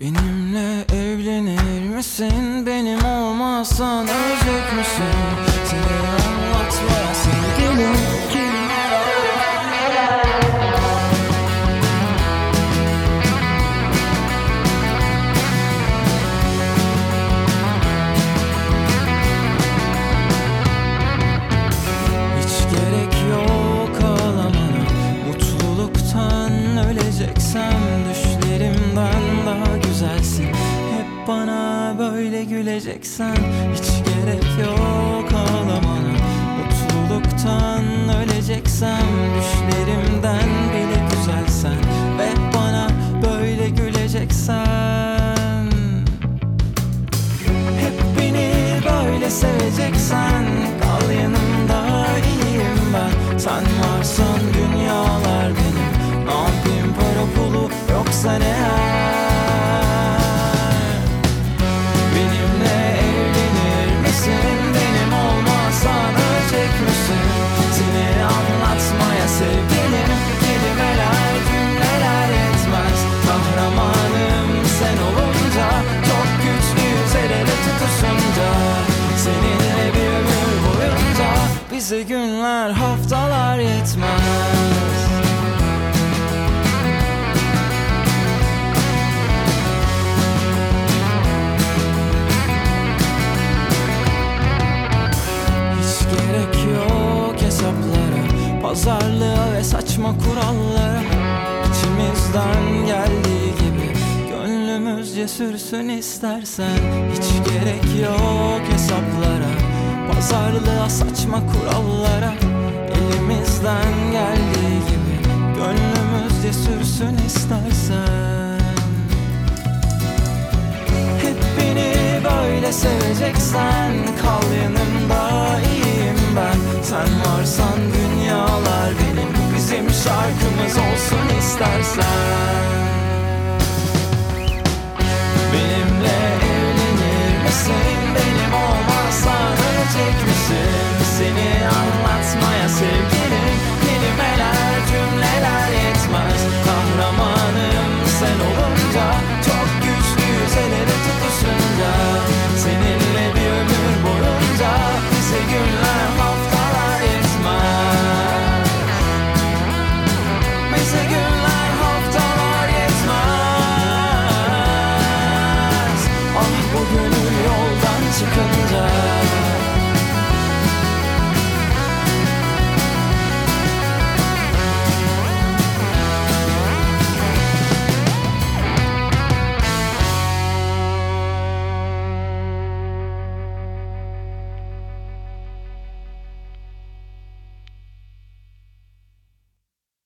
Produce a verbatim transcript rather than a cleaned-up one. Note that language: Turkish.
Benimle evlenir misin? Benim olmazsan ölecek misin? Seni anlatmaya sevgilim. Hiç gerek yok ağlamana, mutluluktan öleceksem düşlerimden daha güzelsin. Hep bana böyle güleceksen hiç gerek yok ağlamana, mutluluktan öleceksem düşlerimden bile güzelsen ve bana böyle güleceksen, hep beni böyle seveceksen kal yanımda, iyiyim ben. Sen varsan dünyalar benim, ne yapayım para pulu yoksa ne eğer? Benimle evlenir misin? Benim olmazsan ölecek misin? Seni anlatmaya sevgilim, kelimeler cümleler yetmez. Kahramanım sen olunca, çok güçlüyüz el ele tutuşunca. Seninle bir ömür boyunca bize günler haftalar yetmez. Pazarlığa ve saçma kurallara, içimizden geldiği gibi gönlümüzce sürsün istersen. Hiç gerek yok hesaplara, pazarlığa, saçma kurallara, elimizden geldiği gibi gönlümüzce sürsün istersen. Hep beni böyle seveceksen kal yanımda, iyiyim ben. Sen varsan dünyalar benim, bizim şarkımız olsun istersen.